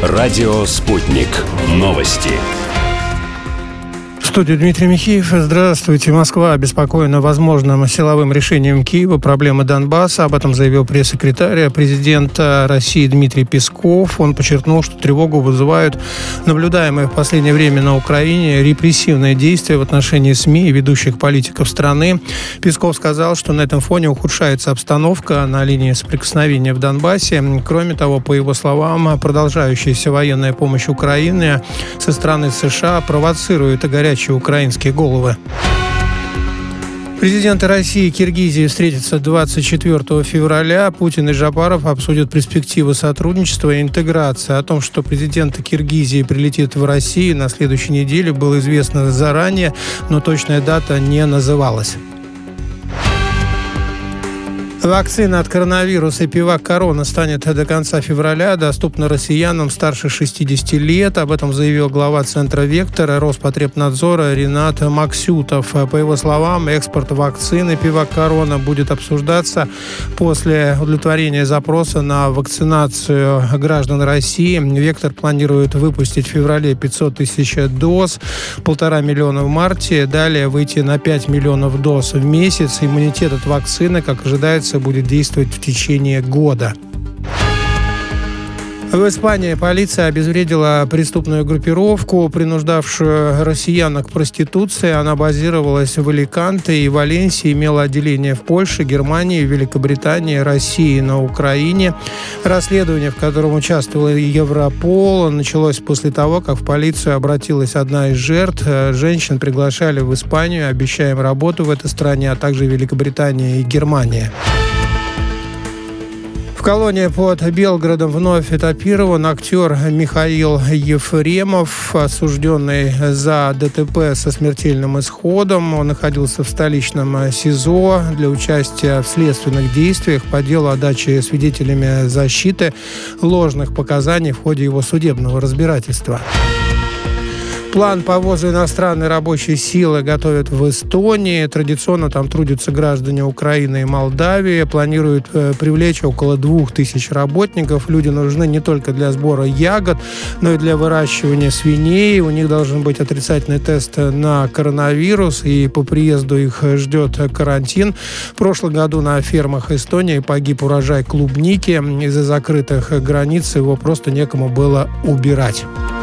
Радио «Спутник». Новости. В студии Дмитрий Михеев. Здравствуйте. Москва обеспокоена возможным силовым решением Киева проблемы Донбасса. Об этом заявил пресс-секретарь президента России Дмитрий Песков. Он подчеркнул, что тревогу вызывают наблюдаемые в последнее время на Украине репрессивные действия в отношении СМИ и ведущих политиков страны. Песков сказал, что на этом фоне ухудшается обстановка на линии соприкосновения в Донбассе. Кроме того, по его словам, продолжающаяся военная помощь Украине со стороны США провоцирует горячие украинские головы. Президенты России и Киргизии встретятся 24 февраля. Путин и Жапаров обсудят перспективы сотрудничества и интеграции. О том, что президент Киргизии прилетит в Россию на следующей неделе, было известно заранее, но точная дата не называлась. Вакцина от коронавируса «Пивак Корона» станет до конца февраля доступна россиянам старше 60 лет. Об этом заявил глава Центра «Вектор» Роспотребнадзора Ринат Максютов. По его словам, экспорт вакцины «Пивак Корона» будет обсуждаться после удовлетворения запроса на вакцинацию граждан России. «Вектор» планирует выпустить в феврале 500 тысяч доз, 1,5 миллиона в марте, далее выйти на 5 миллионов доз в месяц. Иммунитет от вакцины, как ожидается, будет действовать в течение года. В Испании полиция обезвредила преступную группировку, принуждавшую россиян к проституции. Она базировалась в Аликанте и Валенсии, имела отделение в Польше, Германии, Великобритании, России и на Украине. Расследование, в котором участвовал Европол, началось после того, как в полицию обратилась одна из жертв. Женщин приглашали в Испанию, обещая им работу в этой стране, а также Великобритания и Германия. В колонии под Белгородом вновь этапирован актер Михаил Ефремов, осужденный за ДТП со смертельным исходом. Он находился в столичном СИЗО для участия в следственных действиях по делу о даче свидетелями защиты ложных показаний в ходе его судебного разбирательства. План по ввозу иностранной рабочей силы готовят в Эстонии. Традиционно там трудятся граждане Украины и Молдавии. Планируют привлечь около 2000 работников. Люди нужны не только для сбора ягод, но и для выращивания свиней. У них должен быть отрицательный тест на коронавирус, и по приезду их ждет карантин. В прошлом году на фермах Эстонии погиб урожай клубники. Из-за закрытых границ его просто некому было убирать.